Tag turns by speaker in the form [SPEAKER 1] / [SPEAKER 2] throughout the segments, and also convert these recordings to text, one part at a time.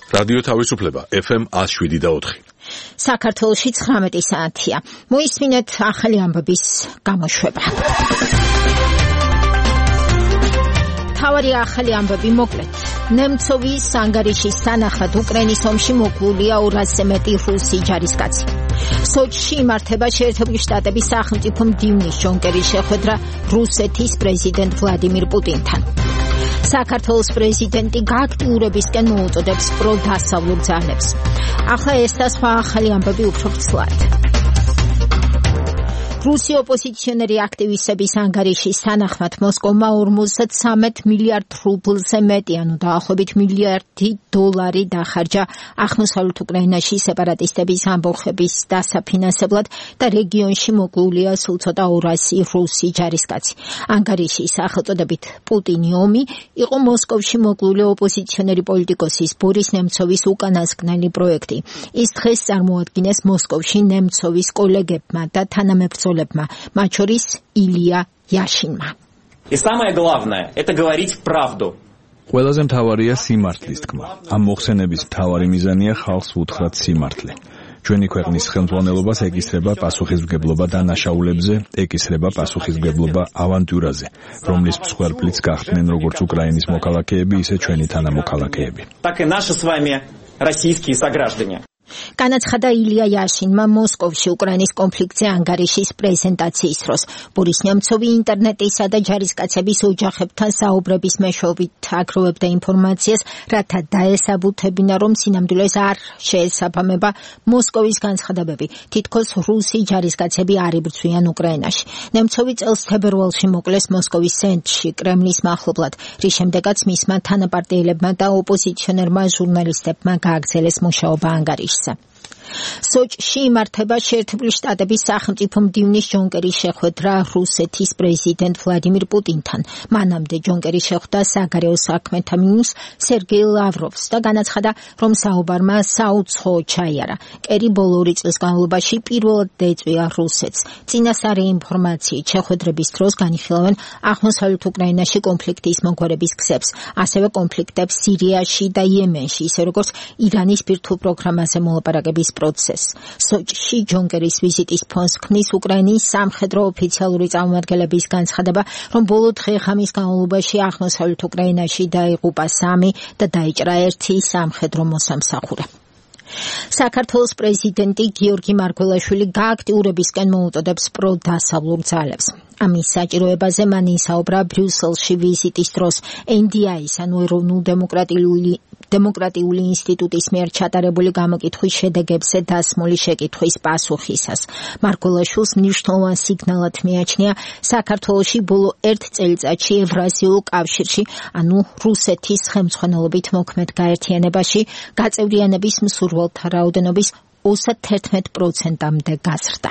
[SPEAKER 1] რადიო თავისუფლება FM 107.4.
[SPEAKER 2] საქართველოში 19 საათია. მოისმინეთ ახალი ამბების გამოშვება. თავარი ახალი ამბები მოკლედ. ნემცოვის ანგარიშის თანახმად უკრაინის ომში მოკლულია 200-ზე მეტი რუსი ჯარისკაცი. სოჩში იმართება შეერთებული შტატების სახელმწიფო მდივნის ჯონ კერის შეხვედრა რუსეთის პრეზიდენტ ვლადიმირ პუტინთან. საქართველოს პრეზიდენტი გააქტიურებისკენ მოუწოდებს პროდასავლურ ძალებს. ახლა ეს და სხვა ახალი ამბები უფრო ვრცლად. რუსი ოპოზიციონერი აქტივისტების ანგარიშის თანახმად მოსკოვმა 53 მილიარდ რუბლზე მეტი, ანუ დაახლოებით მილიარდი დოლარი დახარჯა აღმოსავლეთ უკრაინაში სეპარატისტების ამბოხების დასაფინანსებლად და რეგიონში მოკლულია სულ ცოტა 200 რუსი ჯარისკაცი. ანგარიშის სახელწოდებით პუტინი ომი იყო მოსკოვში მოკლული ოპოზიციონერი პოლიტიკოსის ბორის ნემცოვის უკანასკნელი პროექტი. ის დღეს წარმოადგინეს მოსკოვში ნემცოვის კოლეგებმა და თანამებრძოლებმა, მათ შორის ილია яшинმა.
[SPEAKER 3] И самое главное это говорить правду.
[SPEAKER 4] ყველაზე მთავარია სიმართლის თქმა. ამ მოხსენების მთავარი მიზანია ხალხს უთხრათ სიმართლე. ჩვენი ქვეყნის ხელმძღვანელობას ეკისრება პასუხისმგებლობა დანაშაულებზე, ეკისრება пасухизმგებლობა ავანტიურაზე, რომლის მსხვერპლიც გახდნენ როგორც უკრაინის მოქალაქეები, ისე ჩვენი თანამოქალაქეები.
[SPEAKER 3] Так и наши с вами российские сограждане.
[SPEAKER 2] განაცხადა ილია яшинმა მოსკოვში უკრაინის კონფლიქტზე ანგარიშის პრეზენტაციის დროს. ბორის ნემცოვი ინტერნეტისა და ჯარისკაცების ოჯახებთან საუბრების მეშვეობით აგროვებდა ინფორმაციას, რათა დაესაბუთებინა, რომ სინამდვილეს არ შეესაბამება მოსკოვის განცხადებები, თითქოს რუსი ჯარისკაცები არ იბრძვიან უკრაინაში. ნემცოვი წელს თებერვალში მოკლეს მოსკოვის ცენტრში კრემლის მახლობლად, რის შემდეგაც მისმა თანაპარტიელებმა და ოპოზიციონერმა ჟურნალისტებმა გააგრძელეს მუშაობა ანგარიშში. სოჩში იმართება შეერთებული შტატების სახელმწიფო მდივნის ჯონ კერის შეხვედრა რუსეთის პრეზიდენტ ვლადიმირ პუტინთან. მანამდე ჯონ კერი შეხვდა საგარეო საქმეთა მინისტრს სერგეი ლავროვს და განაცხადა, რომ საუბარმა საუცხოო ჩაიარა. კერი ბოლო 2 წლის განმავლობაში პირველად დაეწვია რუსეთს. წინასწარი ინფორმაციით შეხვედრების დროს განიხილავენ აღმოსავლეთ უკრაინაში კონფლიქტის მოგვარების გზებს, ასევე კონფლიქტებს სირიაში და იემენში, ისე როგორც ირანის ბირთვულ პროგრამაზე მოლაპარაკების პროცესს. სოჩში ჯონ კერის ვიზიტის ფონს ქმნის უკრაინის სამხედრო ოფიციალური წარმომადგენლების განცხადება, რომ ბოლო დღე-ღამის განმავლობაში აღმოსავლეთ უკრაინაში დაიღუპა 3 და დაიჭრა 1 სამხედრო მოსამსახურე. საქართველოს პრეზიდენტი გიორგი მარგველაშვილი გააქტიურებისკენ მოუწოდებს პროდასავლურ ძალებს. ამის საჭიროებაზე მან ისაუბრა ბრიუსელში ვიზიტის დროს NDI-ის, ანუ დემოკრატიული ინსტიტუტის მიერ ჩატარებული გამოკითხვის შედეგებზე დასმული შეკითხვის პასუხისას. მარგველაშვილს მნიშვნელოვან სიგნალად მიაჩნია საქართველოში ბოლო 1 წელიწადში ევრაზიულ კავშირში, ანუ რუსეთის ხელმძღვანელობით მოქმედ გაერთიანებაში გაწევრიანების მსურველთა რაოდენობის 31%-მდე გაზრდა.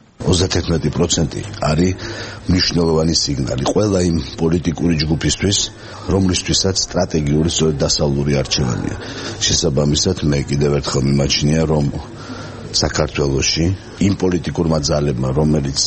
[SPEAKER 5] 31% არის მნიშვნელოვანი სიგნალი ყველა იმ პოლიტიკური ჯგუფისთვის, რომლისთვისაც სტრატეგიული სწორედ დასავლური არჩევანია. შესაბამისად, მე კიდევ ერთხელ მიმაჩნია, რომ საქართველოში იმ პოლიტიკურმა ძალებმა, რომელიც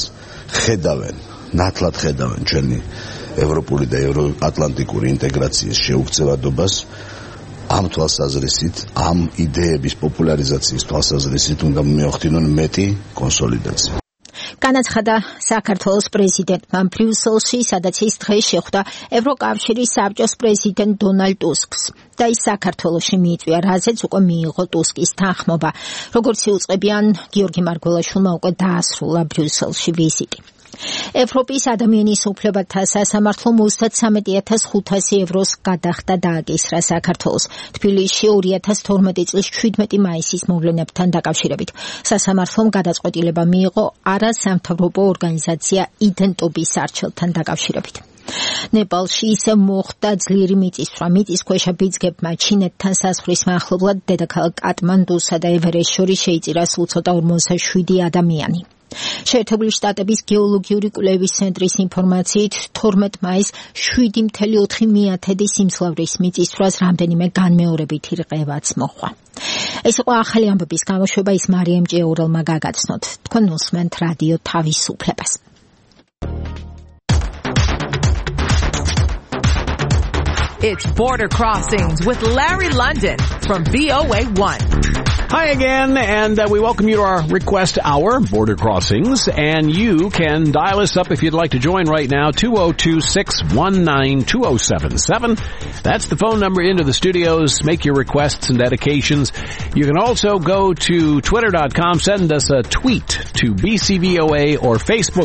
[SPEAKER 5] ნათლად ხედავენ ჩვენი ევროპული და ევროატლანტიკური ინტეგრაციის შეუქცევადობას, ამ თვალსაზრისით, ამ იდეების პოპულარიზაციის თვალსაზრისით უნდა მიოხდინონ მეტი კონსოლიდაცია.
[SPEAKER 2] განაცხადა საქართველოს პრეზიდენტმა ბრიუსელში, სადაც ის დღეს შეხვდა ევროკავშირის საბჭოს პრეზიდენტ დონალდ ტუსკს და ის საქართველოში მიიწვია, რაზეც უკვე მიიღო ტუსკის თანხმობა. როგორც იუწყებიან, გიორგი მარგველაშვილმა უკვე დაასრულა ბრიუსელში ვიზიტი. ევროპის ადამიანის უფლებათა სასამართლომ 33,500 ევროს გადახდა დააკისრა საქართველოს თბილისში 2012 წლის 17 მაისის მოვლენებთან დაკავშირებით. სასამართლომ გადაწყვეტილება მიიღო არასამთავრობო ორგანიზაცია იდენტობის არჩევლთან დაკავშირებით. ნეპალში ისე მოხდა ძლიერი მიწისძვრა. მიწისქვეშა ბიძგებმა ჩინეთთან საზღვრის მახლობლად დედაქალაქ კატმანდუსა და ევერესტს შორის შეიწირა სულ ცოტა 47 ადამიანი. შეერთებული შტატების გეოლოგიური კვლევის ცენტრის ინფორმაციით 12 მაისს 7.4 სიმძლავრის მიწისძვრას რამდენიმე განმეორებითი რყევაც მოჰყვა. ეს იყო ახალი ამბების გამოშვება, ის მარიამ ჭიაურელმა გაგაცნოთ. თქვენ უსმენთ რადიო თავისუფლებას.
[SPEAKER 6] It's Border Crossings with Larry London from VOA1.
[SPEAKER 7] Hi again, and we welcome you to our request hour, Border Crossings, and you can dial us up if you'd like to join right now, 202-619-2077. That's the phone number into the studios. Make your requests and dedications. You can also go to twitter.com, send us a tweet to BCVOA or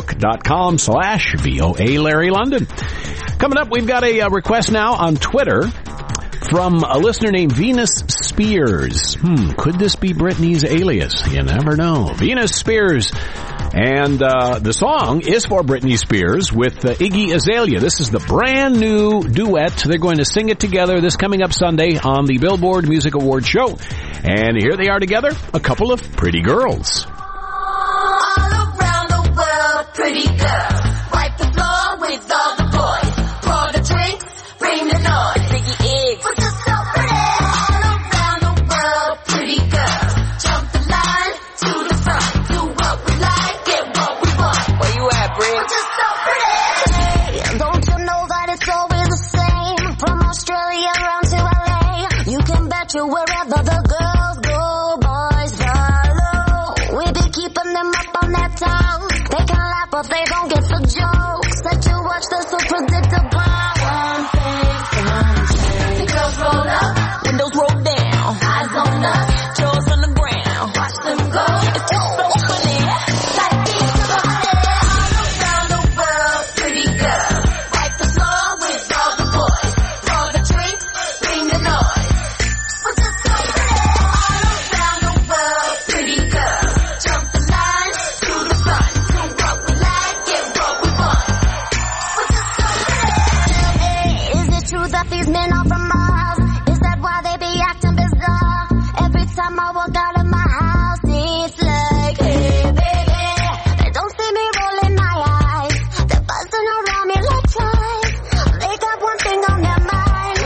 [SPEAKER 7] facebook.com/VOA Larry London. Coming up, we've got a request now on Twitter from a listener named Venus Spears. Could this be Britney's alias? You never know. Venus Spears. And the song is for Britney Spears with Iggy Azalea. This is the brand new duet. They're going to sing it together this coming up Sunday on the Billboard Music Awards show. And here they are together, a couple of pretty girls.
[SPEAKER 8] All around the world, pretty girls. Wipe the floor with all the boys. Pour the drinks, bring the noise. Biggie Iggs. We're just so pretty. All around the world, pretty girls. Jump the line to the front. Do what we like, get what we want.
[SPEAKER 6] Where you at, Brit?
[SPEAKER 8] We're just so pretty. Hey, don't you know that it's always the same? From Australia around to LA. You can bet you wherever the girls go, boys follow. We be keeping them up on that town. They can laugh but they don't get the jokes. Let you watch, they're so predictable. One thing, the girls roll up,
[SPEAKER 6] Windows roll down,
[SPEAKER 8] eyes on us,
[SPEAKER 6] jaws on the ground.
[SPEAKER 8] watch them go.
[SPEAKER 6] It's just so funny.
[SPEAKER 8] Like these to the honey. All around the world, pretty girls. Wipe the floor with all the boys. Pour the drinks, bring the noise. We're just so pretty. All around the world, pretty girls. Jump the line to the front. Do what we like, get what we want. We're just so pretty. Hey, is it true that these men are from Mars? Is that why they be acting bizarre? Every time I walk out of my house, it's like, hey baby. They don't see me rolling my eyes. They're buzzing around me like flies. They got one thing on their mind.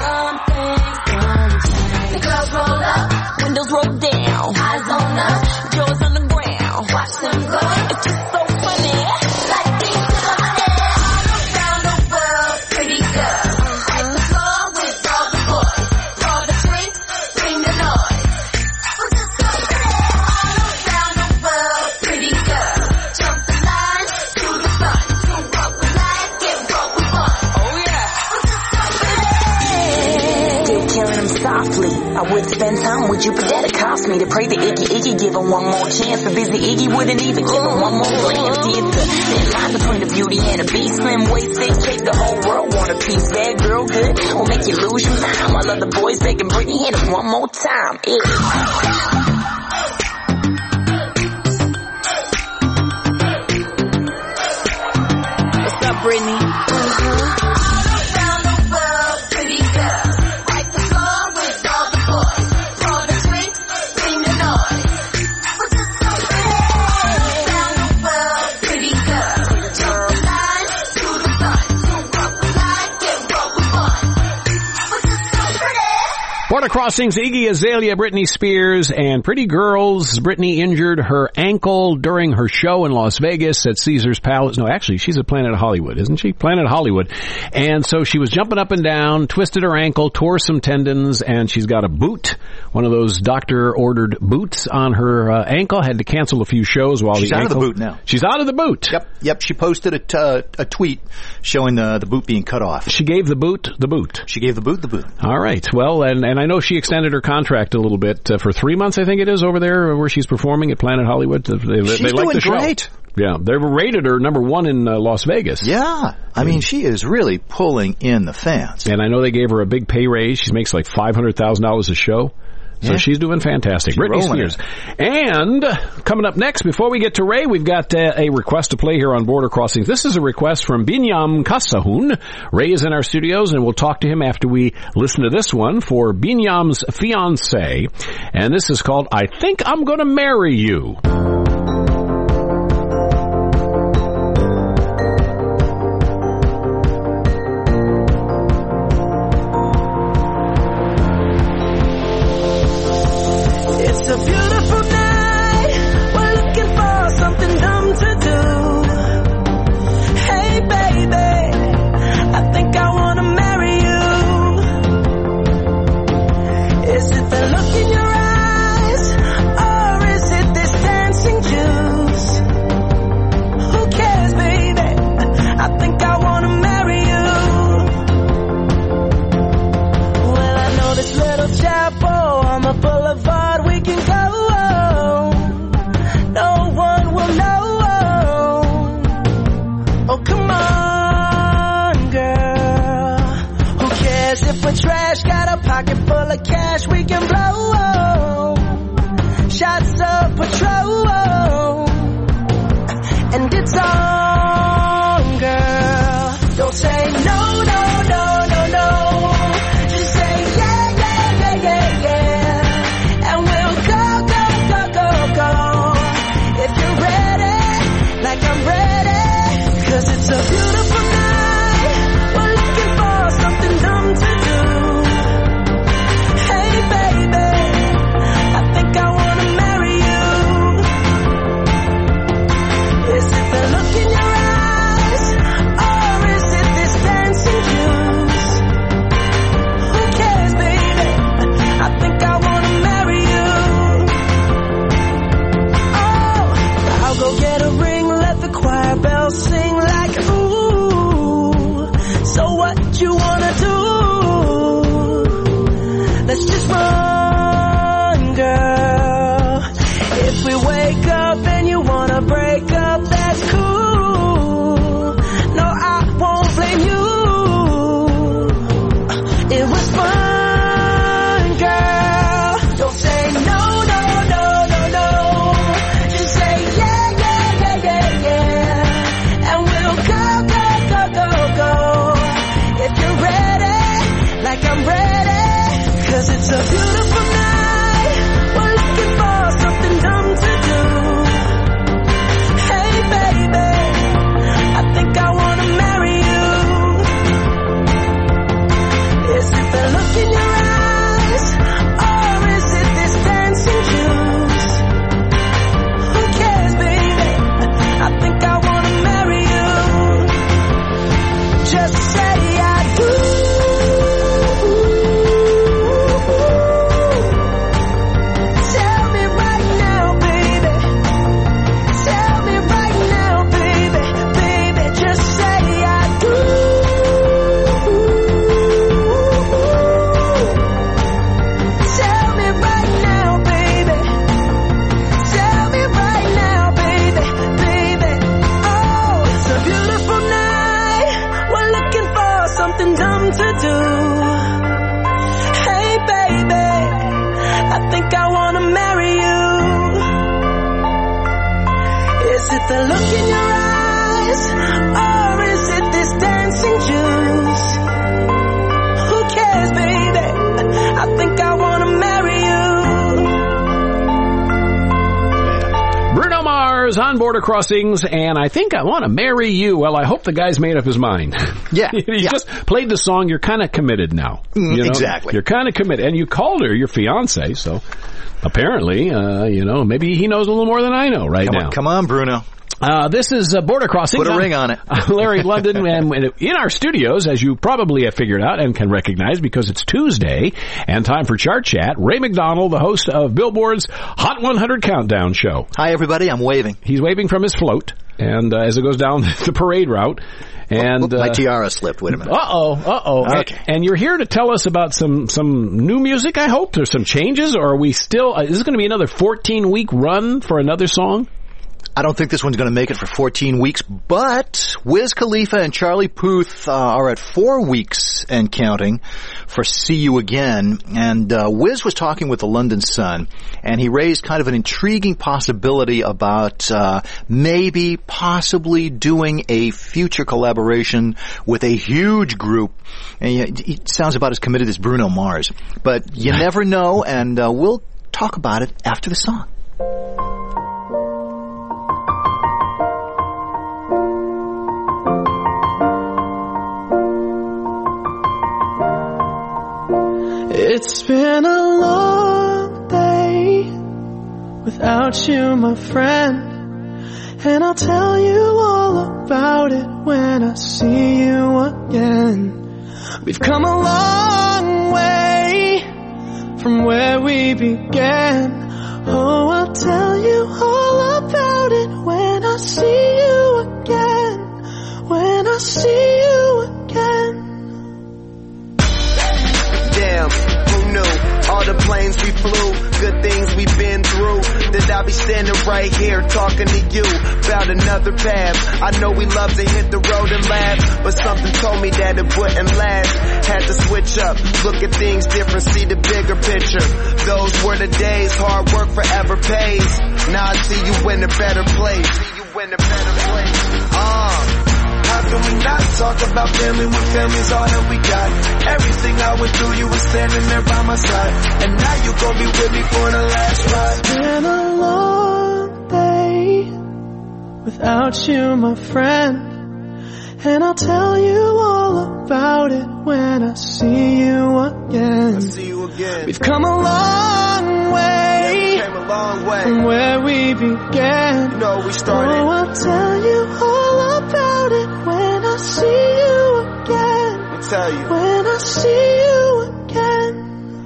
[SPEAKER 8] The girls roll up,
[SPEAKER 6] Windows roll down,
[SPEAKER 8] eyes on us,
[SPEAKER 6] jaws on the ground.
[SPEAKER 8] watch them go.
[SPEAKER 6] It's just so funny.
[SPEAKER 8] Like these to the honey. All around the world, pretty girls. Wipe the floor with all the boys. Pour the drinks, bring the noise. We're just so pretty. All around the world, pretty girls. Jump the line to the front. Do what we like, get what we want.
[SPEAKER 6] Oh yeah.
[SPEAKER 8] We're just so pretty.
[SPEAKER 9] Still killing them softly. I would spend time with you, but that'd cost me to pray to Iggy, give him one more chance. The busy Iggy wouldn't even give him one more glance. See, it's the thin line between the beauty and the beast. Slim waist, thick cake, the whole world want a piece. Bad girl, good, will make you lose your mind. While other boys begging Britney, hit him one more time.
[SPEAKER 6] What's up, Britney?
[SPEAKER 8] All around the world, pretty girls. Wipe the floor with all the boys. Pour the drinks, bring the noise. We're just so pretty. All around the world, pretty girls. Jump the line to the front. Do what we like, get what we want. We're just so pretty.
[SPEAKER 7] Border Crossings, Iggy Azalea, Britney Spears, and Pretty Girls. Britney injured her ankle during her show in Las Vegas at Caesars Palace. No, actually, she's at Planet Hollywood, isn't she? Planet Hollywood. And so she was jumping up and down, twisted her ankle, tore some tendons, and she's got a boot, one of those doctor-ordered boots on her ankle. Had to cancel a few shows while
[SPEAKER 10] She's
[SPEAKER 7] the
[SPEAKER 10] out
[SPEAKER 7] ankle...
[SPEAKER 10] of the boot now.
[SPEAKER 7] She's out of the boot.
[SPEAKER 10] Yep. She posted a tweet showing the boot being cut off.
[SPEAKER 7] She gave the boot the boot.
[SPEAKER 10] She gave the boot the boot.
[SPEAKER 7] All right. Well, and I know she extended her contract a little bit for 3 months, I think it is, over there where she's performing at Planet Hollywood. They
[SPEAKER 10] She's
[SPEAKER 7] like
[SPEAKER 10] doing
[SPEAKER 7] the show.
[SPEAKER 10] great.
[SPEAKER 7] Yeah, they rated her number one in Las Vegas.
[SPEAKER 10] Yeah. I mean, she is really pulling in the fans.
[SPEAKER 7] And I know they gave her a big pay raise. She makes like $500,000 a show. So she's doing fantastic. Britney Spears. And coming up next, before we get to Ray, we've got a request to play here on Border Crossings. This is a request from Binyam Kasahun. Ray is in our studios, and we'll talk to him after we listen to this one for Binyam's fiancé. And this is called I Think I'm Gonna Marry You.
[SPEAKER 9] It's a beautiful night. We're looking for something dumb to do. Hey, baby, I think I wanna marry you.
[SPEAKER 11] for trash, got a pocket full of cash we can blow. Shots of patrol, and it's on, girl. Don't say no, no, no, no, no. Just say yeah, yeah, yeah, yeah, yeah. And we'll go, go, go, go, go. If you're ready, like I'm ready. 'Cause it's a beautiful night. We're looking for something dumb to do. Hey, baby, I think I wanna marry you. Is it the look in your eyes, or is it this dancing juice? Who cares, baby? I think I wanna marry you. Oh, I'll go get a ring, let the choir bells sing like ooh. So what you wanna do? Let's just run, girl. If we wake up and you wanna break up, that's cool. No, I won't blame you. It was fun, girl. Don't say no, no, no, no, no. Just say yeah, yeah, yeah, yeah, yeah. And we'll go, go, go, go, go. If you're ready, like I'm ready. 'Cause it's a beautiful night. We're looking for something dumb to do. Hey, baby, I think I wanna marry you. Is it the look in your eyes, or is it this dancing juice? Who cares, baby? I think I wanna marry you. Just say I do. Tell me right now, baby. Tell me right now, baby. Baby, just say I do. Tell me right now, baby. Tell me right now, baby. Baby, oh, it's a beautiful night. We're looking for something dumb to do. Hey, baby, I think I wanna marry you. Is it the look in your eyes, or is it this dancing juice? Who cares, baby? I think I wanna marry you.
[SPEAKER 7] Bruno Mars on Border Crossings, and I think I want to marry you. Well, I hope the guy's made up his mind.
[SPEAKER 10] Yeah.
[SPEAKER 7] You just played the song. You're kind of committed now. You know?
[SPEAKER 10] Exactly.
[SPEAKER 7] You're kind of committed. And you called her your fiance, so apparently, maybe he knows a little more than I know right now.
[SPEAKER 10] Come on, Bruno.
[SPEAKER 7] This is Border Crossings.
[SPEAKER 10] Put a ring on it.
[SPEAKER 7] Larry London, and in our studios, as you probably have figured out and can recognize because it's Tuesday and time for Chart Chat, Ray McDonald, the host of Billboard's Hot 100 Countdown Show.
[SPEAKER 10] Hi, everybody. I'm waving.
[SPEAKER 7] He's waving from his float, and as it goes down the parade route. And
[SPEAKER 10] my tiara slipped. Wait a minute.
[SPEAKER 7] Uh-oh.
[SPEAKER 10] Okay.
[SPEAKER 7] And you're here to tell us about some new music, I hope. There's some changes, or are we still... is this going to be another 14-week run for another song?
[SPEAKER 10] I don't think this one's going to make it for 14 weeks, but Wiz Khalifa and Charlie Puth are at 4 weeks and counting for See You Again. And Wiz was talking with the London Sun, and he raised kind of an intriguing possibility about possibly doing a future collaboration with a huge group. And he sounds about as committed as Bruno Mars. But you never know, and we'll talk about it after the song.
[SPEAKER 11] It's been a long day without you, my friend, and I'll tell you all about it when I see you again. We've come a long way from where we began. Oh, I'll tell you all about it when I see you again. When I see you again.
[SPEAKER 12] Damn, who knew? All the planes we flew, good things we've been through, that I'll be standing right here talking to you about another path. I know we love to hit the road and laugh, but something told me that it wouldn't last. Had to switch up, look at things different, see the bigger picture. Those were the days, hard work forever pays. Now I see you in a better place. How can we not talk about family when family's all that we got? Everything I went through, you were standing there by my side, and now you gon' be with me for the last ride.
[SPEAKER 11] It's been a long day without you, my friend, and I'll tell you all about it when I see you again. We've come a long way, from where we began.
[SPEAKER 12] You know we started.
[SPEAKER 11] Oh, I'll tell you all about it when I see you again.
[SPEAKER 12] I'll tell you.
[SPEAKER 11] When I see you again.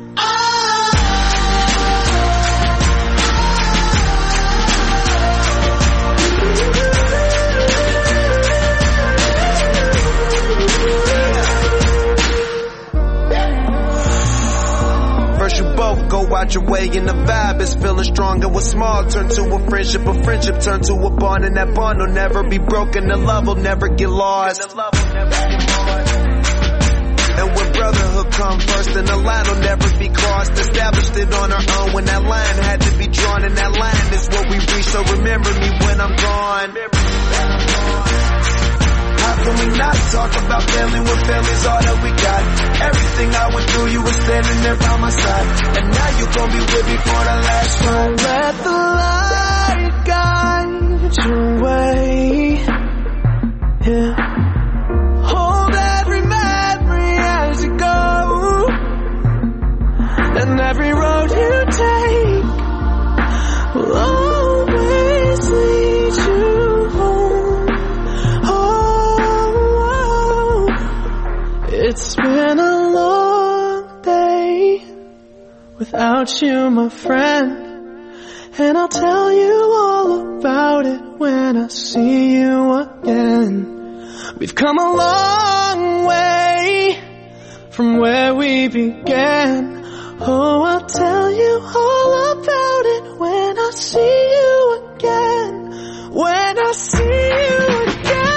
[SPEAKER 12] First you both go out your way and the vibe is feeling strong, and what's small turn to a friendship turn to a bond, and that bond will never be broken, the love will never get lost. And when brotherhood come first, then the line will never be crossed. Established it on our own when that line had to be drawn, and that line is what we reach, so remember me when I'm gone. How can we not talk about family when family's all that we got? Everything I went through, you were standing there by my side, and now you gon' be with me for the last ride.
[SPEAKER 11] Let the light guide your way. Yeah. Hold every memory as you go, and every road you take will always lead you home. Oh, it's been a long day without you, my friend, and I'll tell you all about it when I see you again. We've come a long way from where we began. Oh, I'll tell you all about it when I see you again. When I see you again.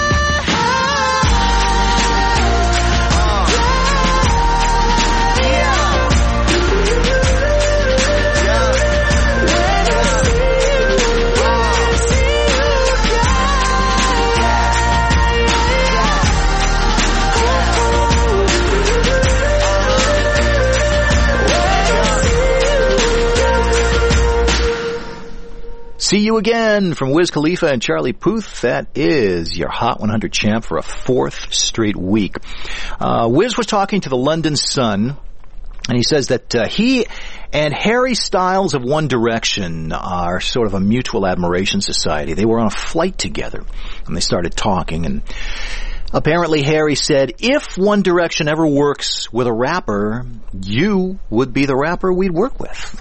[SPEAKER 10] See You Again from Wiz Khalifa and Charlie Puth. That is your Hot 100 champ for a fourth straight week. Wiz was talking to the London Sun, and he says that he and Harry Styles of One Direction are sort of a mutual admiration society. They were on a flight together, and they started talking, and apparently Harry said, if One Direction ever works with a rapper, you would be the rapper we'd work with.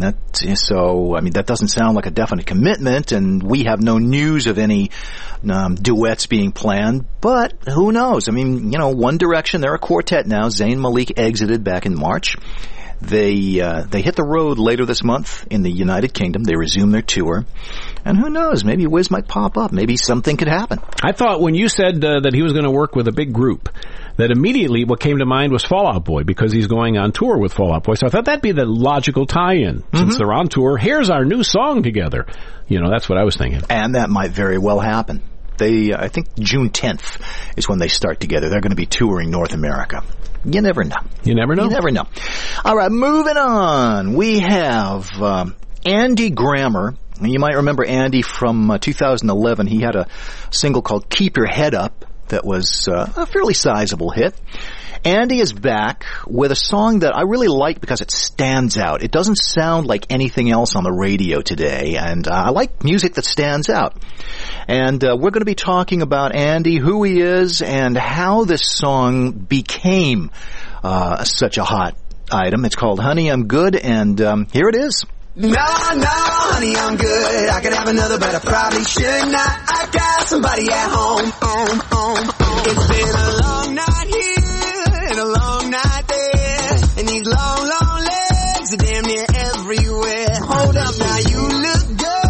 [SPEAKER 10] That doesn't sound like a definite commitment, and we have no news of any duets being planned, but who knows? One Direction, they're a quartet now. Zayn Malik exited back in March. They hit the road later this month in the United Kingdom. They resume their tour. And who knows, maybe Wiz might pop up. Maybe something could happen.
[SPEAKER 7] I thought when you said that he was going to work with a big group, that immediately what came to mind was Fall Out Boy, because he's going on tour with Fall Out Boy. So I thought that'd be the logical tie-in. Since they're on tour, here's our new song together. That's what I was thinking. And
[SPEAKER 10] that might very well happen. I think June 10th is when they start together. They're going to be touring North America. You never know.
[SPEAKER 7] You never know?
[SPEAKER 10] You never know. All right, moving on. We have Andy Grammer. You might remember Andy from 2011. He had a single called Keep Your Head Up that was a fairly sizable hit. Andy is back with a song that I really like because it stands out. It doesn't sound like anything else on the radio today, and I like music that stands out. And we're going to be talking about Andy, who he is, and how this song became such a hot item. It's called Honey, I'm Good, and here it is.
[SPEAKER 13] No, honey, I'm good. I could have another, but I probably should not. I got somebody at home. It's been a long night here and a long night there, and these long, long legs are damn near everywhere. Hold up, now you look good.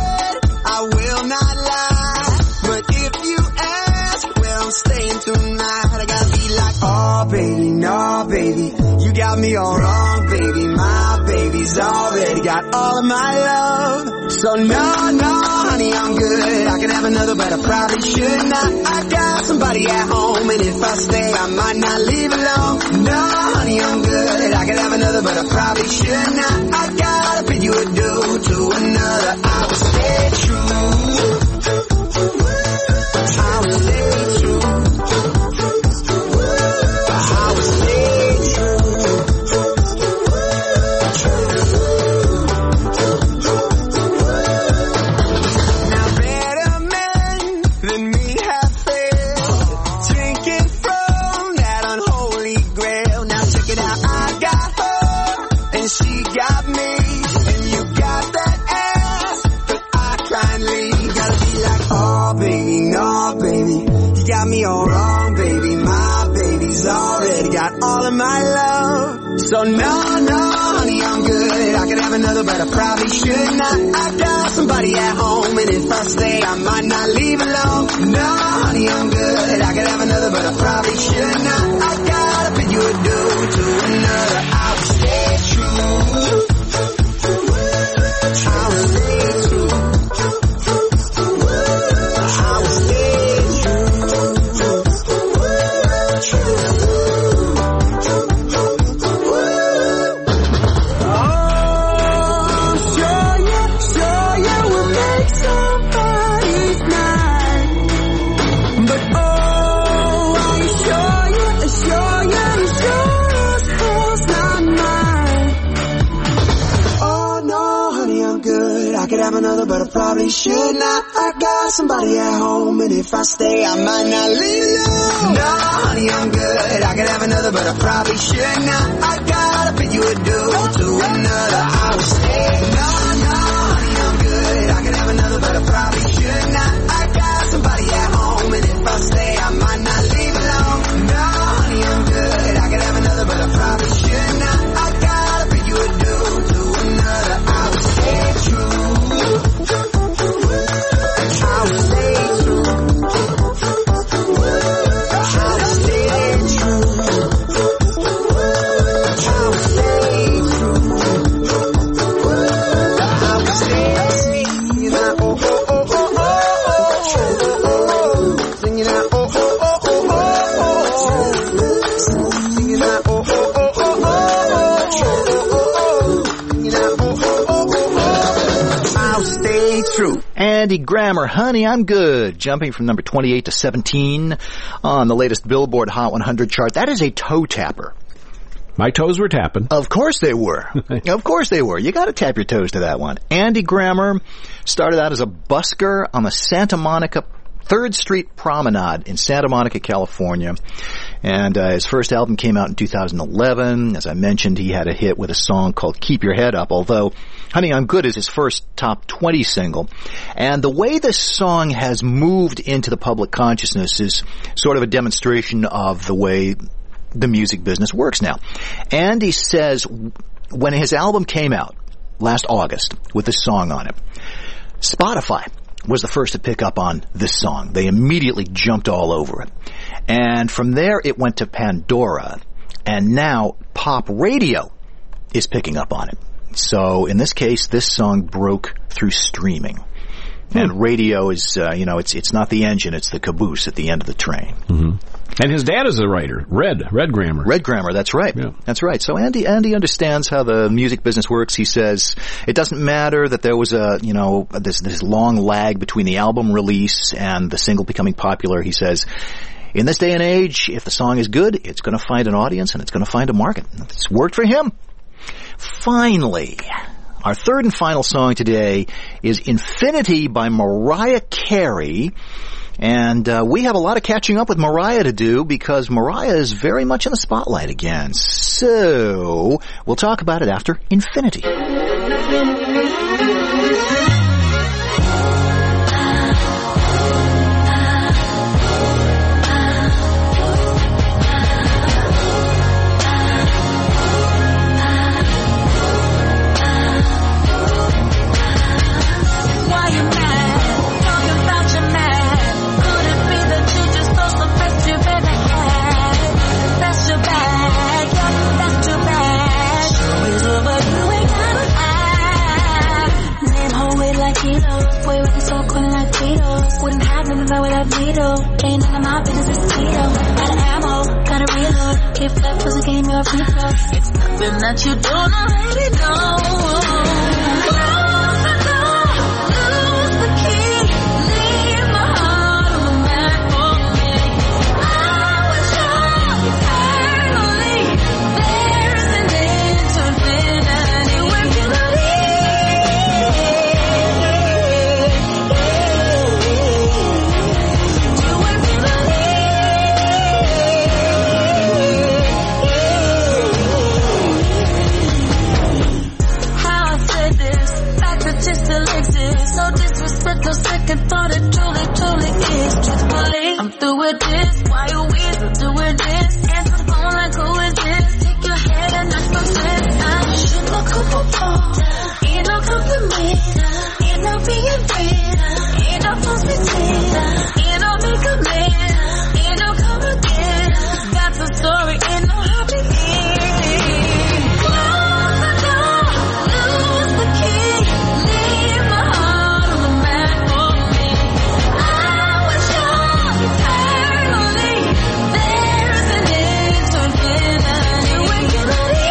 [SPEAKER 13] staying tonight. I gotta be like, oh baby, no baby, you got me all wrong, baby. My baby's already got all of my love. So no, honey, I'm good. I could have another, but I probably should not. I got somebody at home, and if I stay, I might not leave alone. No, honey, I'm good. I could have another, but I probably should not. I gotta bid you adieu to another. I will stay true. I will stay true. I will stay true. Now better men than me have failed, drinking from that unholy grail. Now check it out, I got her and she got me, and you got that ass that I kindly gotta be like, oh baby, no baby, you got me all wrong, baby. My baby's already got all of my love. So no, honey, I'm good. I could have another, but I probably should not. I got somebody at home, and if I stay, I might not leave alone. No, honey, I'm good. I could have another, but I probably should not. I gotta bid you adieu to another. I will stay true. I will stay true. I will stay true. Sure, yeah, we'll make somebody's night. But oh, are you sure, yeah, it's not mine. Oh no, honey, I'm good. I could have another, but I probably should not. I got somebody at home, and if I stay, I might not leave alone. No, honey, I'm good. I could have another, but I probably should not. I gotta bid you adieu to another. I will stay. No, honey, I'm good. I could have another, but I probably should not. I got somebody at home, and if I stay, I might not leave alone. No, honey, I'm good. I could have another, but I probably should not. I gotta bid you adieu to another. I will stay true. I will stay true. I will stay true. I will stay true. I will stay singing out, oh, oh, oh, oh, oh, oh, singing out, oh, oh, oh, oh, oh, singing out, oh, oh, oh, oh, oh, singing out, oh, oh, oh, oh, oh, I'll stay true.
[SPEAKER 10] Andy Grammer, Honey, I'm Good, jumping from number 28 to 17 on the latest Billboard Hot 100 chart. That is a toe tapper.
[SPEAKER 7] My toes were tapping.
[SPEAKER 10] Of course they were. Of course they were. You got to tap your toes to that one. Andy Grammer started out as a busker on the Santa Monica 3rd Street Promenade in Santa Monica, California. And his first album came out in 2011. As I mentioned, he had a hit with a song called Keep Your Head Up, although Honey, I'm Good is his first top 20 single. And the way this song has moved into the public consciousness is sort of a demonstration of the way the music business works now. Andy says when his album came out last August with this song on it, Spotify was the first to pick up on this song. They immediately jumped all over it. And from there it went to Pandora. And now pop radio is picking up on it. So in this case, this song broke through streaming. And radio is, it's not the engine, it's the caboose at the end of the train.
[SPEAKER 7] Mm-hmm. And his dad is a writer, Red Grammer.
[SPEAKER 10] Red Grammer, that's right. Yeah. That's right. So Andy understands how the music business works. He says it doesn't matter that there was this long lag between the album release and the single becoming popular. He says, in this day and age, if the song is good, it's going to find an audience and it's going to find a market. It's worked for him. Finally, our third and final song today is Infinity by Mariah Carey. And we have a lot of catching up with Mariah to do because Mariah is very much in the spotlight again. So we'll talk about it after Infinity.
[SPEAKER 8] Why you mad? Talking about your man. Could it be that you just throw some face
[SPEAKER 9] love me first. It's nothing that you don't already know. Close the door, lose the key, leave my heart on the mat for me. I was young eternally. There's an end to infinity when you no disrespect, no second thought, it truly, truly is. Truthfully, I'm through with this. Why you weird? I'm through with this. Answer the phone like who is this? Take your head and that's my sense. I should not come apart. Ain't no compliment. Ain't no being real. Ain't no falsity. Ain't no make a man. Ain't no come again. That's the story. Ain't no happy end. Close the door. Lose the key. Leave my heart on the mat for me. I was young eternally. There's an end to infinity when you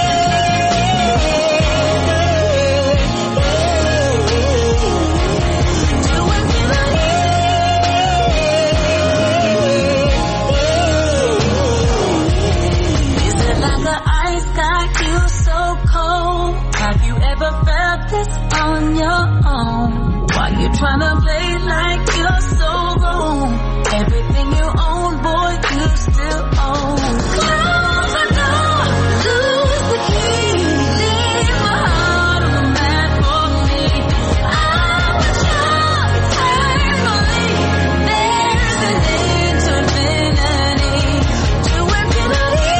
[SPEAKER 9] Is it like the ice got you so cold? Have you ever felt this on your own? Why you tryna play like you're so wrong? Everything you own, boy, you still own. Close the door, lose the key, leave my heart on the mat for me. I was young eternally. There's an end to infinity, to infinity.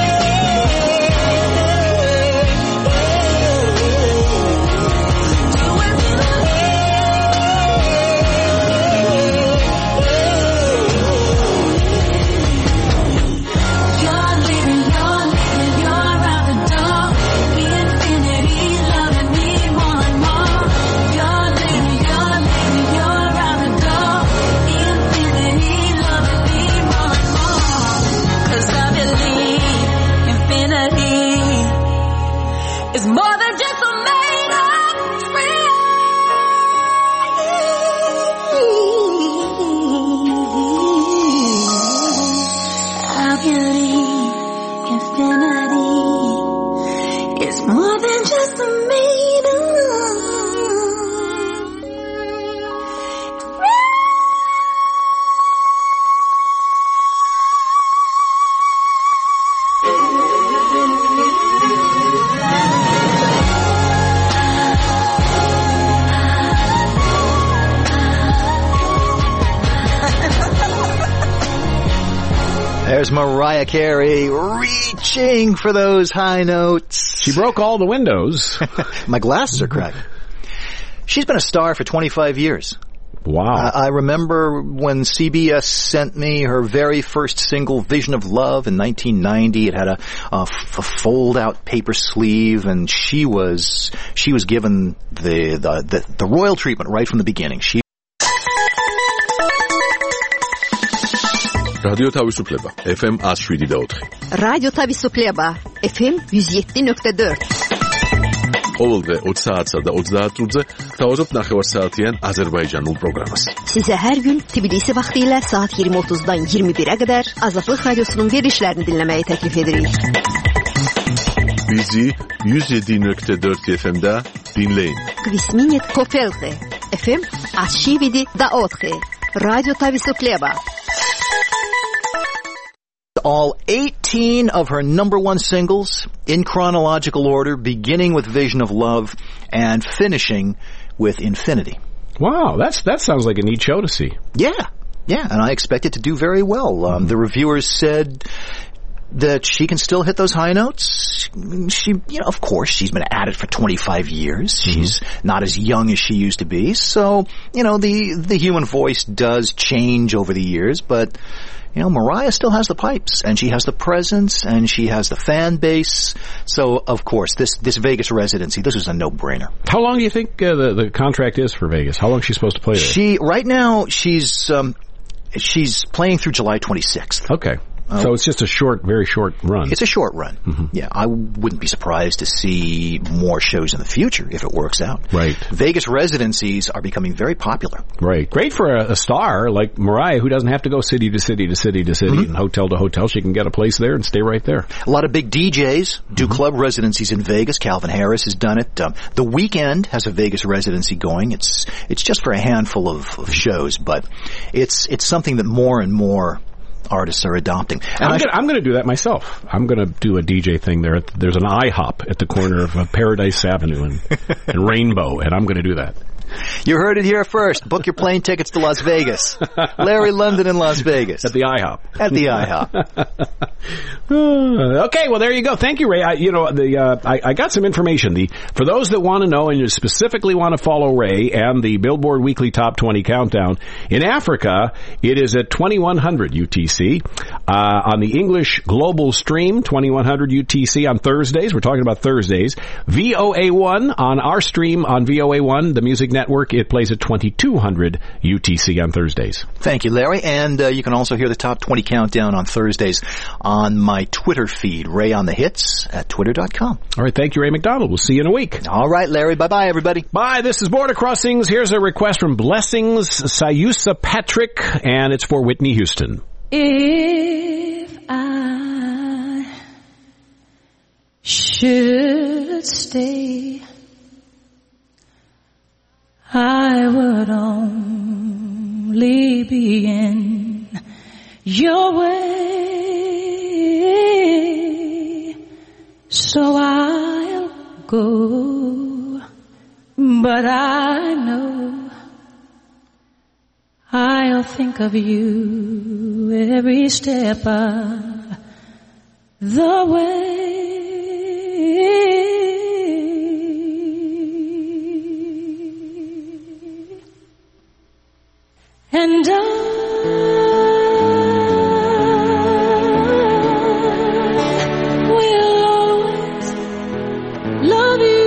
[SPEAKER 9] You're leaving, you're out the door. The infinity loving me more and more. You're leaving, you're out the door. The infinity loving me more and more. 'Cause I believe infinity is more than just a made up I believe infinity is more than just a made up.
[SPEAKER 10] There's Mariah Carey reaching for those high notes.
[SPEAKER 7] She broke all the windows.
[SPEAKER 10] My glasses are cracked. She's been a star for 25 years.
[SPEAKER 7] Wow.
[SPEAKER 10] I remember when CBS sent me her very first single, Vision of Love, in 1990. It had a fold-out paper sleeve, and she was given the royal treatment right from the beginning.
[SPEAKER 1] რადიო თავისუფლება FM 107.4
[SPEAKER 14] რადიო თავისუფლება FM 107.4
[SPEAKER 1] ყოველდღე 20 საათსა და 30 წუთზე გთავაზობთ ნახევარსაათიან აზერბაიჯანულ პროგრამას.
[SPEAKER 14] Size her gün Tbilisi vaxtilə saat 20:30-dan 21-ə qədər Azadlıq Radiosunun verilişlərini dinləməyi təklif edirik.
[SPEAKER 1] Bizi 107.4 FM-də dinləyin.
[SPEAKER 14] Kvisminit Kofelte FM 107.4 Radyo Tavisukhleba.
[SPEAKER 10] All 18 of her number one singles in chronological order, beginning with Vision of Love and finishing with Infinity.
[SPEAKER 7] Wow, that sounds like a neat show to see.
[SPEAKER 10] Yeah, and I expect it to do very well. The reviewers said that she can still hit those high notes. She, of course, she's been at it for 25 years. Mm-hmm. She's not as young as she used to be. So, the human voice does change over the years, but Mariah still has the pipes, and she has the presence, and she has the fan base. So, of course, this Vegas residency, this was a no-brainer.
[SPEAKER 7] How long do you think the contract is for Vegas? How long is she supposed to play there?
[SPEAKER 10] Right now, she's playing through July 26th.
[SPEAKER 7] Okay. So it's just a very short run.
[SPEAKER 10] It's a short run. Mm-hmm. Yeah, I wouldn't be surprised to see more shows in the future if it works out.
[SPEAKER 7] Right.
[SPEAKER 10] Vegas residencies are becoming very popular.
[SPEAKER 7] Right. Great for a star like Mariah, who doesn't have to go city to city to city to city and hotel to hotel. She can get a place there and stay right there.
[SPEAKER 10] A lot of big DJs do club residencies in Vegas. Calvin Harris has done it. The Weeknd has a Vegas residency going. It's just for a handful of shows, but it's something that more and more artists are adopting. And
[SPEAKER 7] I'm going to do that myself. I'm going to do a DJ thing there. There's an IHOP at the corner of Paradise Avenue and Rainbow, and I'm going to do that.
[SPEAKER 10] You heard it here first. Book your plane tickets to Las Vegas. Larry London in Las Vegas.
[SPEAKER 7] At the IHOP.
[SPEAKER 10] At the IHOP.
[SPEAKER 7] Okay, well, there you go. Thank you, Ray. I got some information. For those that want to know and you specifically want to follow Ray and the Billboard Weekly Top 20 Countdown, in Africa, it is at 2100 UTC. On the English Global Stream, 2100 UTC on Thursdays. We're talking about Thursdays. VOA1 on our stream on VOA1, the Music Network, it plays at 2200 UTC on Thursdays.
[SPEAKER 10] Thank you, Larry. And you can also hear the Top 20 Countdown on Thursdays on my Twitter feed, Ray on the Hits at twitter.com.
[SPEAKER 7] All right, thank you, Ray McDonald. We'll see you in a week.
[SPEAKER 10] All right, Larry. Bye-bye, everybody.
[SPEAKER 7] Bye. This is Border Crossings. Here's a request from Blessings Sayusa Patrick, and it's for Whitney Houston.
[SPEAKER 15] If I should stay, I would only be in your way, so I'll go, but I know I'll think of you every step of the way. And I will always love you.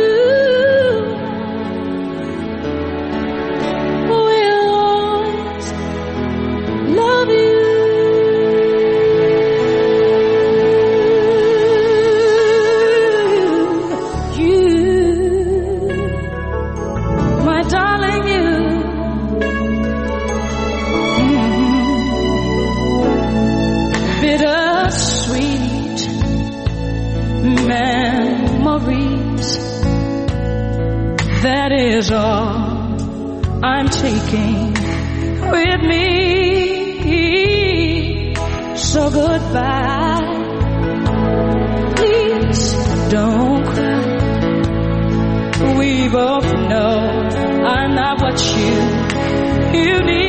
[SPEAKER 15] Will always love you. You, my darling, you. Bittersweet memories, that is all I'm taking with me. So goodbye, please don't cry. We both know I'm not what you need.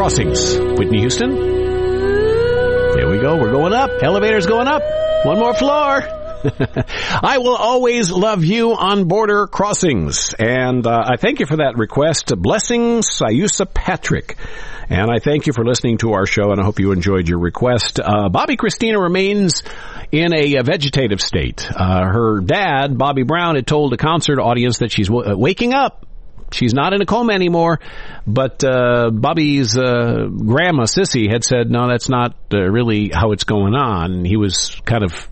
[SPEAKER 7] Crossings. Whitney Houston. Here we go. We're going up. Elevator's going up. One more floor. I will always love you on Border Crossings. And I thank you for that request. Blessing Sayusa Patrick. And I thank you for listening to our show, and I hope you enjoyed your request. Bobby Christina remains in a vegetative state. Her dad, Bobby Brown, had told the concert audience that she's waking up. She's not in a coma anymore, but Bobby's grandma, Sissy, had said, no, that's not really how it's going on. And he was kind of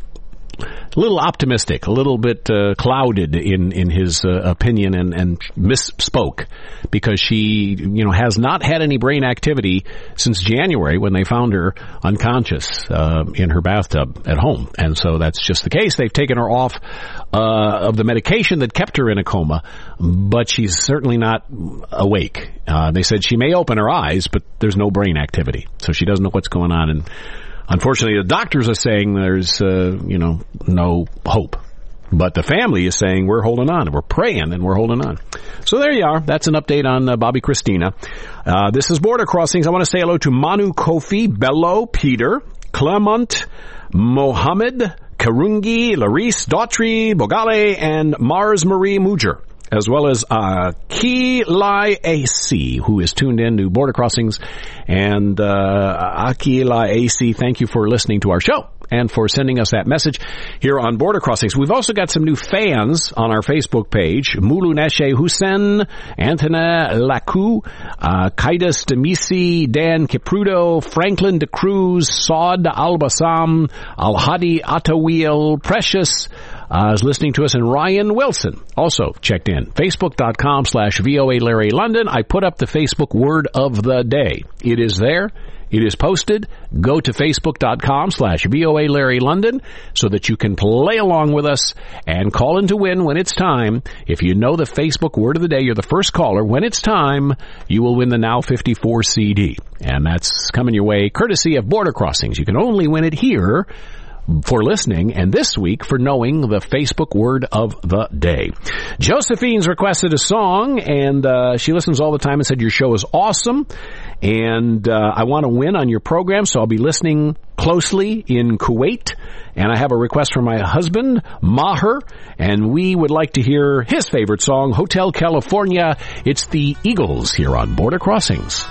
[SPEAKER 7] a little optimistic, a little bit clouded in his opinion, and misspoke because she, has not had any brain activity since January when they found her unconscious in her bathtub at home. And so that's just the case. They've taken her off of the medication that kept her in a coma, but she's certainly not awake. They said she may open her eyes, but there's no brain activity, so she doesn't know what's going on. And unfortunately, the doctors are saying there's, no hope. But the family is saying we're holding on, and we're praying, and we're holding on. So there you are. That's an update on Bobby Christina. This is Border Crossings. I want to say hello to Manu Kofi, Bello, Peter, Clement, Mohammed, Karungi, Larisse, Daughtry, Bogale, and Mars Marie Mujer, as well as Ki Lai AC, who is tuned in to Border Crossings. And Aki Lai AC, thank you for listening to our show and for sending us that message here on Border Crossings. We've also got some new fans on our Facebook page. Mulu Neshe Hussein, Antona Laku, Kaidas Demisi, Dan Kiprudo, Franklin De Cruz, Saud Al-Bassam, Al-Hadi Atawil, Precious, is listening to us, and Ryan Wilson also checked in. Facebook.com/VOA Larry London. I put up the Facebook word of the day. It is there. It is posted. Go to Facebook.com/VOA Larry London so that you can play along with us and call in to win when it's time. If you know the Facebook word of the day, you're the first caller. When it's time, you will win the Now 54 CD. And that's coming your way courtesy of Border Crossings. You can only win it here for listening, and this week for knowing the Facebook word of the day. Josephine's requested a song, and she listens all the time and said, your show is awesome, and I want to win on your program, so I'll be listening closely in Kuwait, and I have a request from my husband, Maher, and we would like to hear his favorite song, Hotel California. It's the Eagles here on Border Crossings.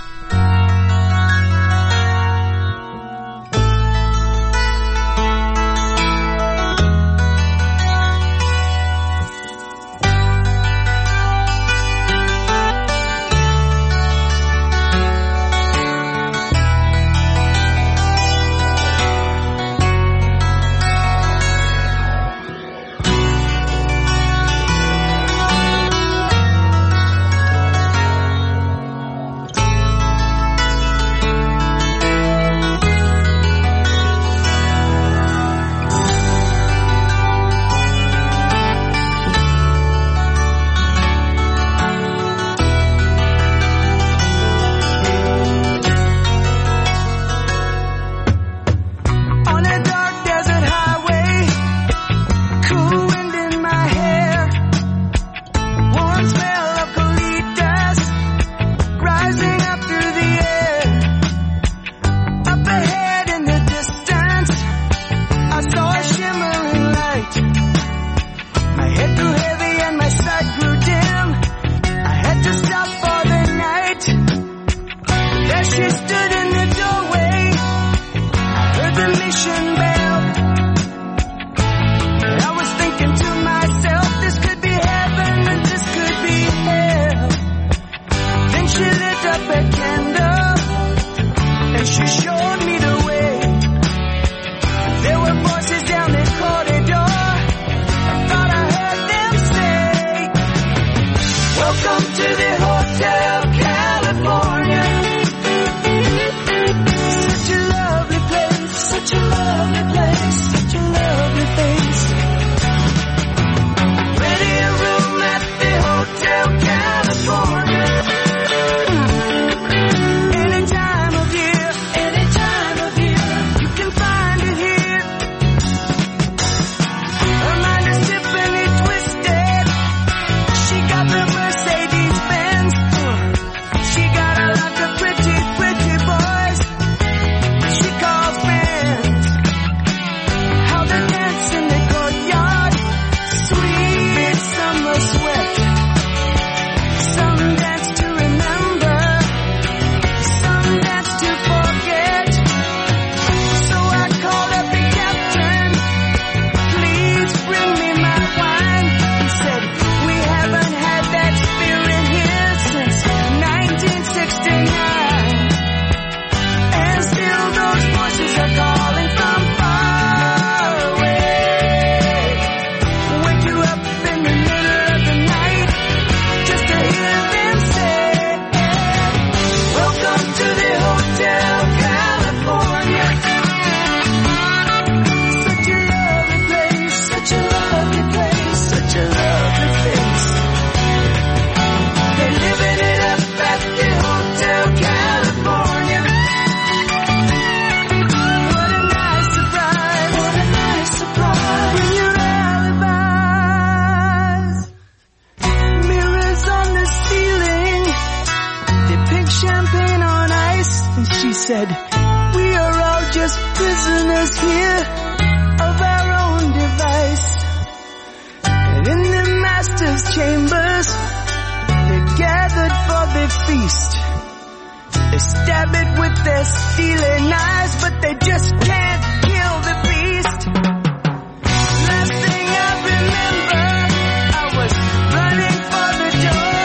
[SPEAKER 11] she said, we are all just prisoners here of our own device. And in the master's chambers, they're gathered for the feast. They stab it with their steely knives, but they just can't kill the beast. Last thing I remember, I was running for the door.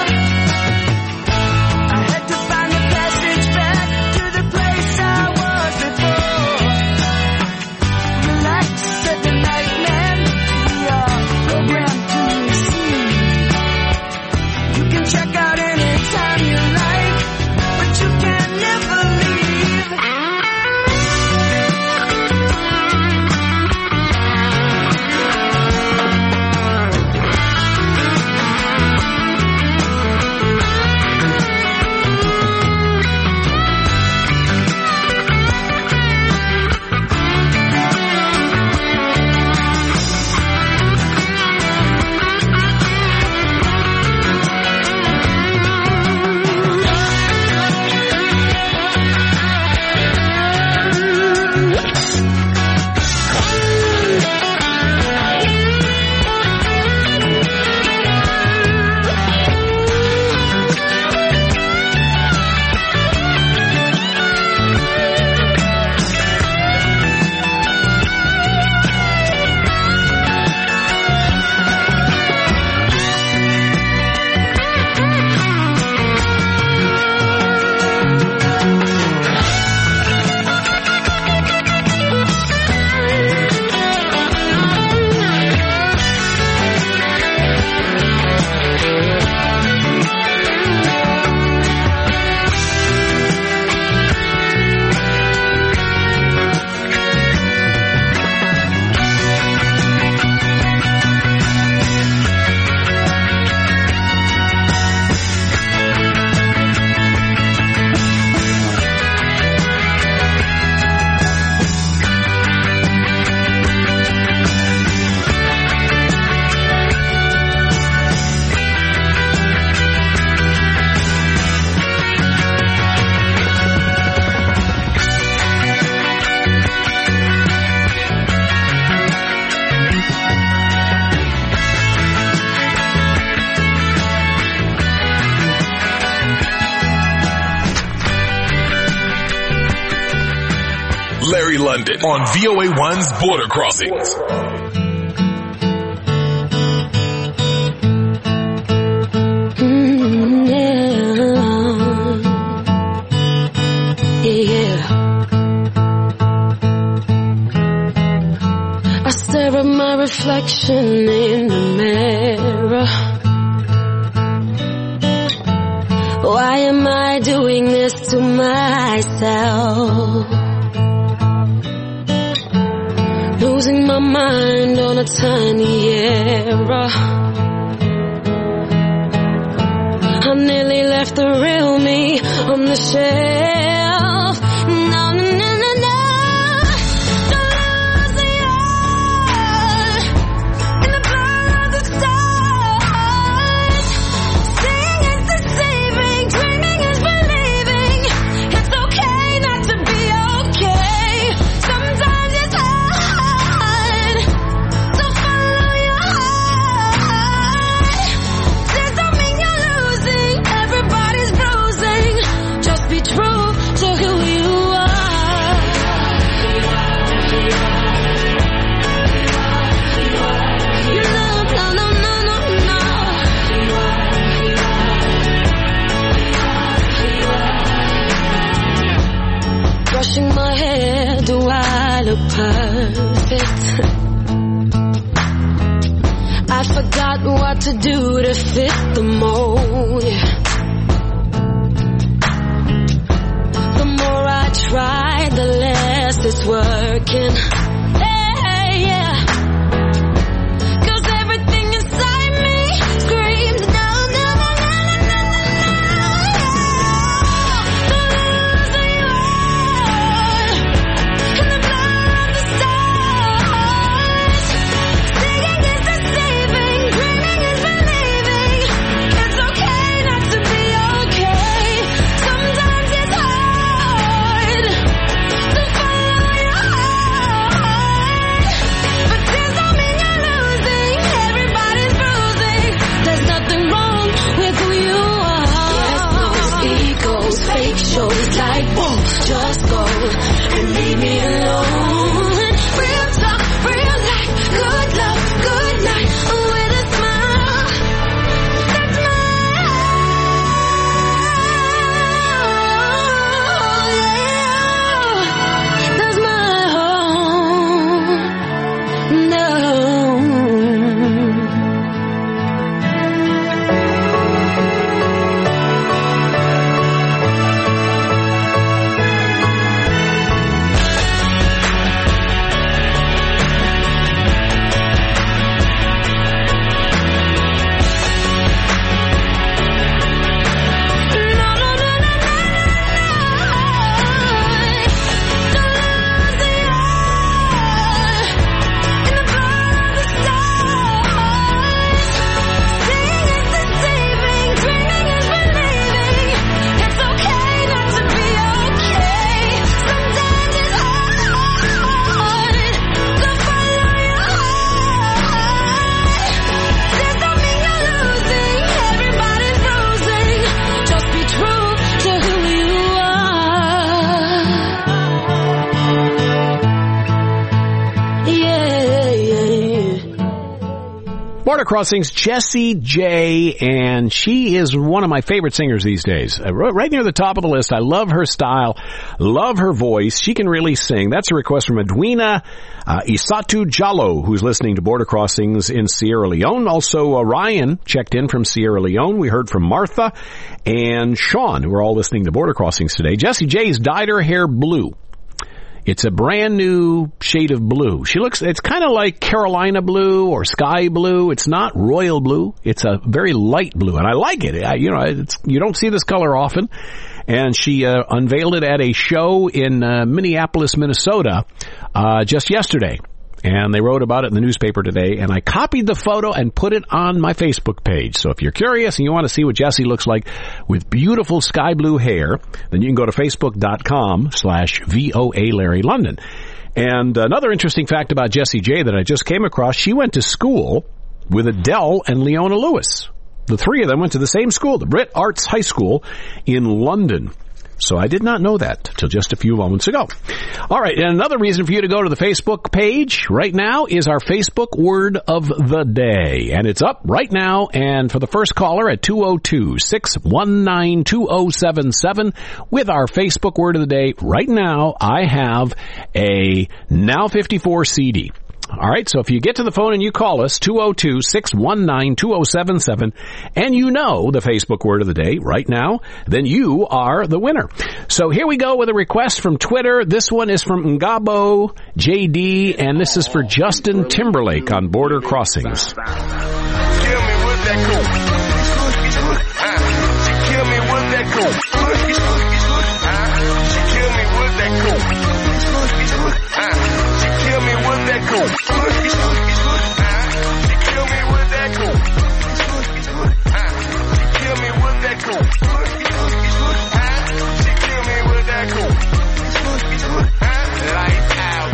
[SPEAKER 11] I had to find the passage back to the place I was before. Relax, said the nightman, we are programmed to receive. You can check out anytime you like, but you can never leave.
[SPEAKER 16] Larry London on VOA1's Border Crossings.
[SPEAKER 17] I stare at my reflection in the mirror. Why am I doing this to myself? Losing my mind on a tiny error. I nearly left the real me on the shelf. No, no, no, no, no. Don't lose the eye in the blur of the stars. Seeing is deceiving, dreaming is believing. It's okay not to be okay. Sometimes it's hard, so follow your heart. This don't mean you're losing, everybody's bruising. Just be true to who you are. No, no, no, no, no, no. Brushing my hair, do I look perfect? I forgot what to do to fit the mold. The more I try, the less it's working. Hey, yeah. 'Cause everything inside me screams no, no, no, no, no, no, no, no. The loser you are in the blur of the stars. Seeing is deceiving, dreaming is believing.
[SPEAKER 7] Border Crossings, Jessie J, and she is one of my favorite singers these days. Right near the top of the list. I love her style, love her voice. She can really sing. That's a request from Edwina Isatu Jallo, who's listening to Border Crossings in Sierra Leone. Also, Ryan checked in from Sierra Leone. We heard from Martha and Sean, who are all listening to Border Crossings today. Jessie J's dyed her hair blue. It's a brand new shade of blue. It's kind of like Carolina blue or sky blue. It's not royal blue. It's a very light blue, and I like it. You don't see this color often. And she unveiled it at a show in Minneapolis, Minnesota, just yesterday. And they wrote about it in the newspaper today, and I copied the photo and put it on my Facebook page. So if you're curious and you want to see what Jessie looks like with beautiful sky blue hair, then you can go to facebook.com/VOA Larry London. And another interesting fact about Jessie J that I just came across, she went to school with Adele and Leona Lewis. The three of them went to the same school, the Brit Arts High School in London. So I did not know that till just a few moments ago. All right, and another reason for you to go to the Facebook page right now is our Facebook Word of the Day. And it's up right now, and for the first caller at 202-619-2077 with our Facebook Word of the Day, right now I have a Now 54 CD. All right, so if you get to the phone and you call us, 202-619-2077, and you know the Facebook Word of the Day right now, then you are the winner. So here we go with a request from Twitter. This one is from Ngabo JD, and this is for Justin Timberlake on Border Crossings.
[SPEAKER 8] Kill me with that cool. She kill me with that cool. She kill me with that cool. She kill me with that cool. She kill me with that cool. She kill me with that cool. She kill me with that cool. Lights out,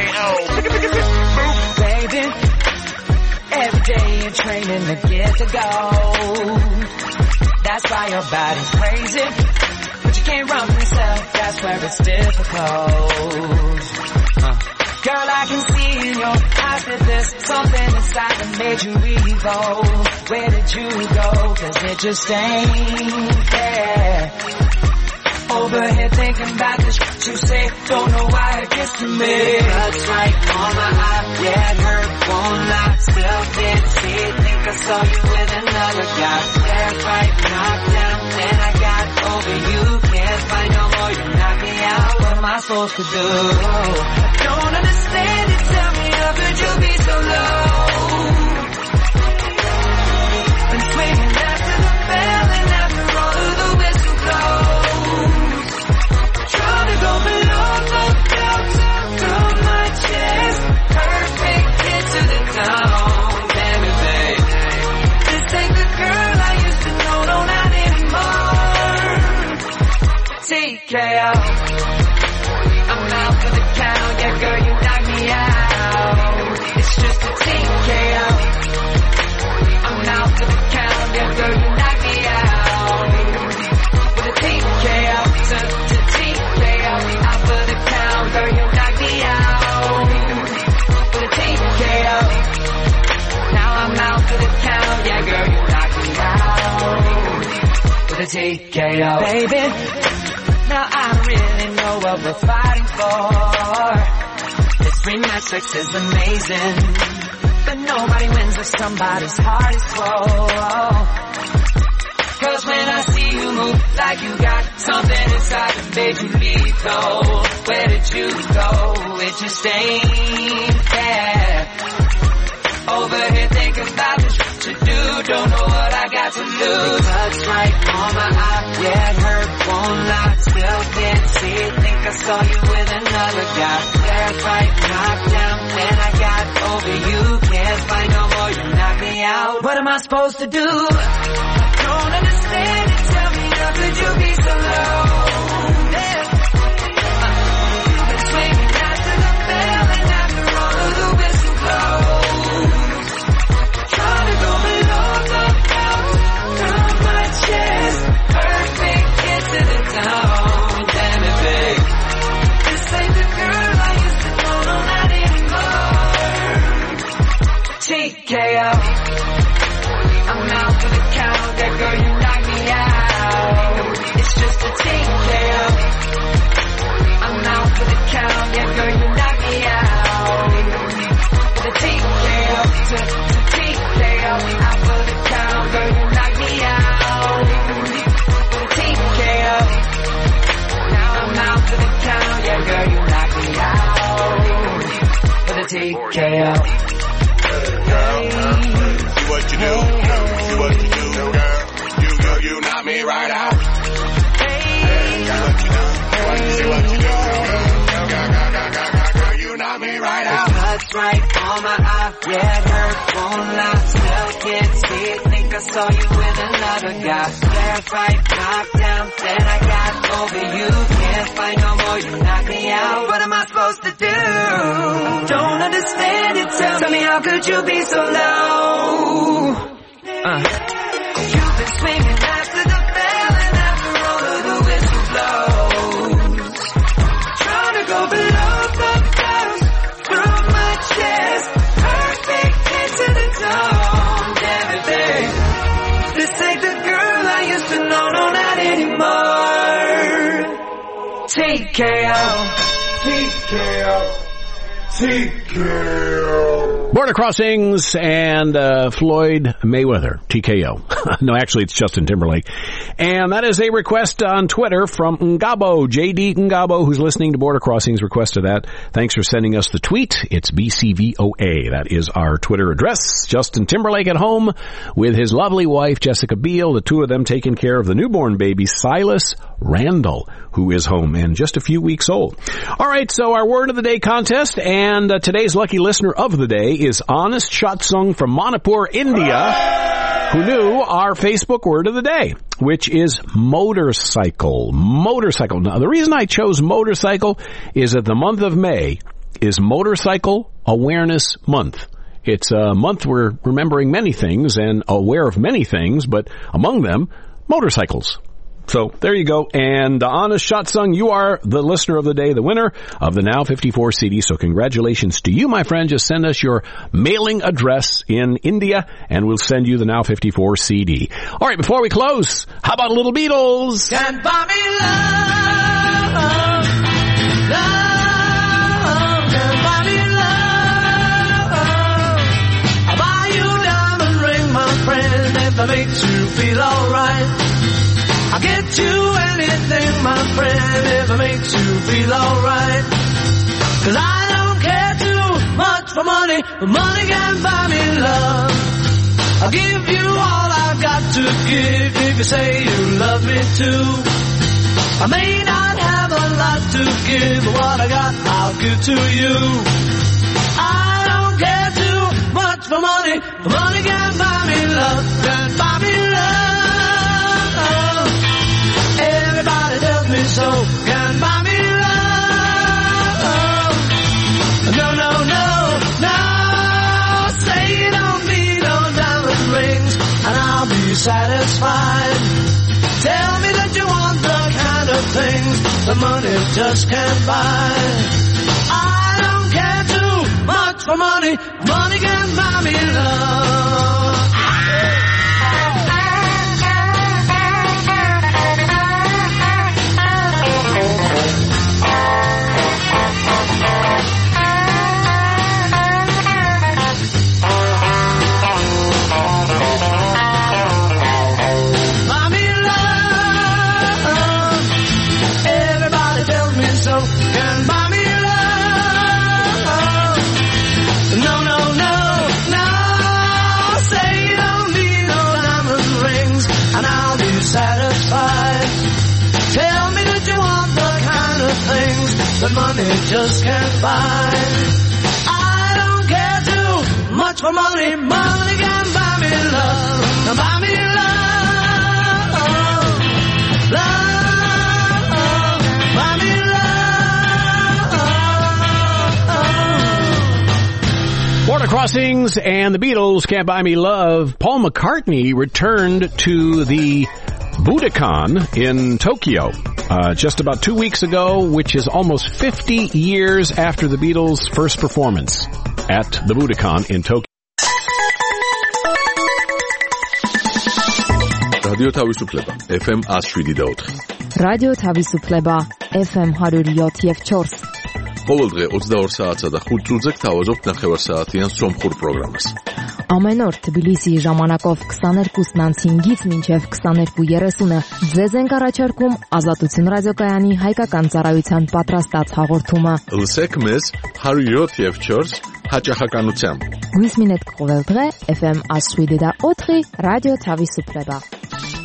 [SPEAKER 8] TKO.
[SPEAKER 11] Baby, every day you're training to get to go. That's why your body's crazy, but you can't run from yourself. That's where it's difficult. Girl, I can see in your eyes that there's something inside that made you evil. Where did you go? 'Cause it just ain't there. Over here thinking about the shit you say, don't know why it gets to me. That's right on my eye, yeah, it hurt, won't lie. Still can't see it, think I saw you with another guy. That's right, knocked down, then I got over you. Can't find no more, you knock me out. What am I supposed to do? I don't understand it, tell me how could you be so low? Been swinging after the bell and after all of the whistle blows. Trying to go below the belt through my chest. Perfect hit to the town, damn it, babe. This ain't the girl I used to know, no, not anymore. TKO. I'm out for the count, yeah, girl, you knock me out. It's just a TKO. I'm out for the count, yeah, girl, you knock me out. With a TKO, to TKO. Out for the count, girl, you knock me out. With a TKO. Now I'm out for the count, yeah, girl, you knock me out. With a TKO. Baby, now I don't really know what we're fighting for. This rematch sex is amazing, but nobody wins if somebody's heart is full. 'Cause when I see you move like you got something inside that made you lethal, where did you go? It just ain't there. Over here thinking about the shit you do, don't know what I got to lose. Touch right on my eye, yeah, it hurt, won't lie. Still can't see it, think I saw you with another guy. That's right, knocked down, then I got over you. Can't find no more, you knock me out. What am I supposed to do? I don't understand it, tell me how could you be so low? Yeah. You've been swinging after the bell and after all of the whistle blows. Trying to go below the belt through my chest. Perfect hit to the town, damn it, babe. This ain't the girl I used to know, no, not anymore. TKO.
[SPEAKER 8] See what you do, girl. You knock me right out. See what you do, girl. You knock me right out.
[SPEAKER 11] Cuts right on my eye, yeah, it hurt, won't lie. Still can't see it, think I saw you with another guy. Verified, knocked down, said I got over you. Can't fight no more, you knock me out. What am I supposed to do? Don't understand it, tell me how could you be so low? You've been swinging after the bell and after all of the whistle blows. Trying to go below the belt, through my chest, perfect into the dome, everything. This ain't the girl I used to know, no, not anymore. TKO, TKO, TKO.
[SPEAKER 7] Border Crossings and Floyd Mayweather, TKO. No, actually, it's Justin Timberlake. And that is a request on Twitter from Ngabo, JD Ngabo, who's listening to Border Crossings, requested that. Thanks for sending us the tweet. It's BCVOA. That is our Twitter address. Justin Timberlake at home with his lovely wife, Jessica Biel, the two of them taking care of the newborn baby, Silas Randall, who is home and just a few weeks old. All right, so our Word of the Day contest, and today's lucky listener of the day is Honest Shatsung from Manipur, India, who knew our Facebook Word of the Day, which is motorcycle. Motorcycle. Now, the reason I chose motorcycle is that the month of May is Motorcycle Awareness Month. It's a month we're remembering many things and aware of many things, but among them, motorcycles. So there you go. And Honest Shatsung, you are the listener of the day, the winner of the Now 54 CD. So congratulations to you, my friend. Just send us your mailing address in India and we'll send you the Now 54 CD. All right, before we close, how about a little Beatles?
[SPEAKER 11] Can't buy me love, love, can't buy me love. I'll buy you a diamond ring, my friend, if that makes you feel alright. I'll get you anything, my friend, if it makes you feel alright. 'Cause I don't care too much for money, but money can buy me love. I'll give you all I've got to give if you say you love me too. I may not have a lot to give, but what I got I'll give to you. I don't care too much for money, but money can buy me love, can buy me love. Everybody tells me so, can buy me love. No, no, no, no, say you don't need no diamond rings, and I'll be satisfied. Tell me that you want the kind of things the money just can't buy. I don't care too much for money, money can buy me love. That money just can't buy. I don't care too much for money, money can buy me love. Now buy me love, buy me love.
[SPEAKER 7] Border Crossings and the Beatles, Can't Buy Me Love. Paul McCartney returned to the Budokan in Tokyo just about 2 weeks ago, which is almost 50 years after the Beatles' first performance at the Budokan in Tokyo.
[SPEAKER 1] Radio Tavisupleba, FM 107.4.
[SPEAKER 18] Radio Tavisupleba, FM 107.4.
[SPEAKER 1] ყოველდღე 22 საათსა და 5 წუთზე გთავაზობთ ნახევარსაათიან სომხურ პროგრამას.
[SPEAKER 18] Ամեն օր Թբիլիսի ժամանակով 22:05-ից մինչև 22:30-ը ձեզ ենք առաջարկում Ազատություն ռադիոկայանի հայկական ծառայության պատրաստած հաղորդումը.
[SPEAKER 1] Լսեք մեզ 107.4 հաճախականությամբ։
[SPEAKER 18] Գույսմինետ կողել դրե FM 17 და 4 ռադիո Թավիսուփլեբա։